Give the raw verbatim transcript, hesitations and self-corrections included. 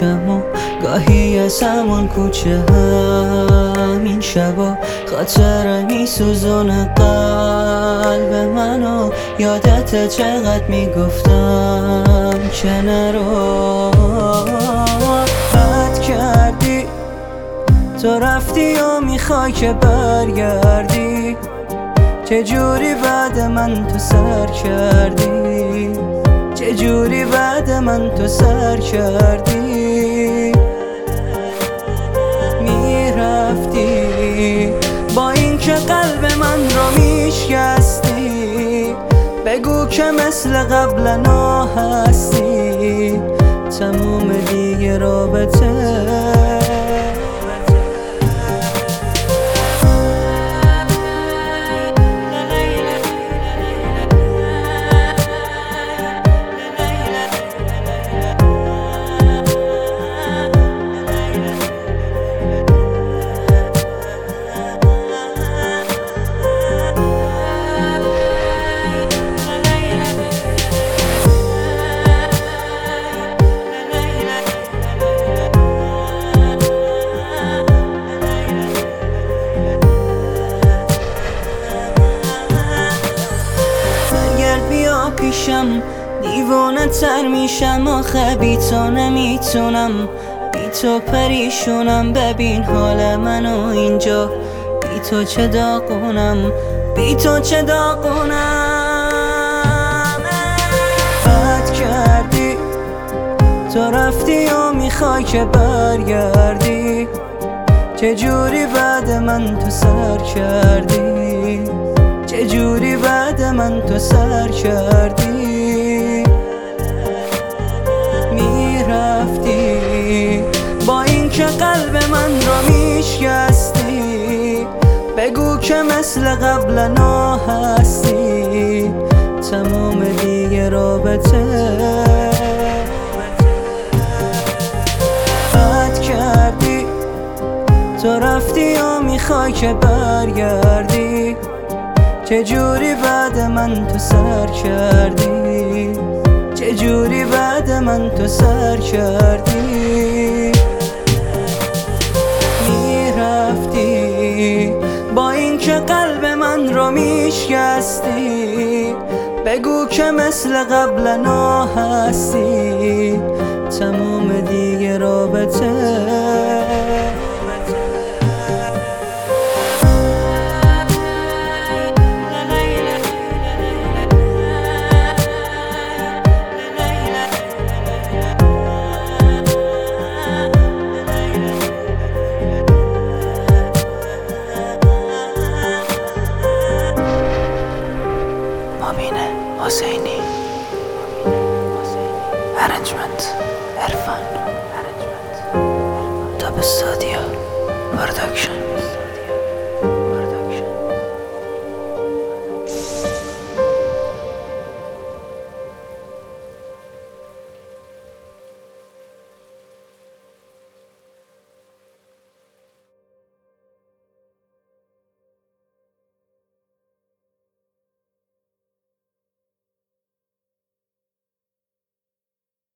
میشم و گاهی از همون کوچه همین شبا خاطره میسوزونه قلب منو. یادت چقدر میگفتم که نرو، رد کردی تو رفتی و میخوای که برگردی. چجوری بعد من تو سر کردی، چجوری بعد من تو سر کردی. میرفتی با این که قلب من رو میشکستی. بگو که مثل قبل نا هستی، تموم دیگه رابطه. پیشم دیوانه تر میشم، آخه بی تو نمیتونم، بی تو پریشونم. ببین حال منو اینجا، بی تو چه داغونم، بی تو چه داغونم. رد کردی تو رفتی و میخوای که برگردی. چجوری بعد من تو سر کردی، چجوری بعد من تو سر کردی. میرفتی با این که قلب من رو میشکستی. بگو که مثل قبل نا هستی، تمام دیگه رابطه. رد کردی تو رفتی و میخوای که برگردی. چجوری بعد من تو سر کردی، چجوری بعد من تو سر کردی. میرفتی با این که قلب من رو میشکستی. بگو که مثل قبل نا هستی، تموم دیگه رابطه. حسینی ارنجمنت عرفان دابستادیا پروداکشن.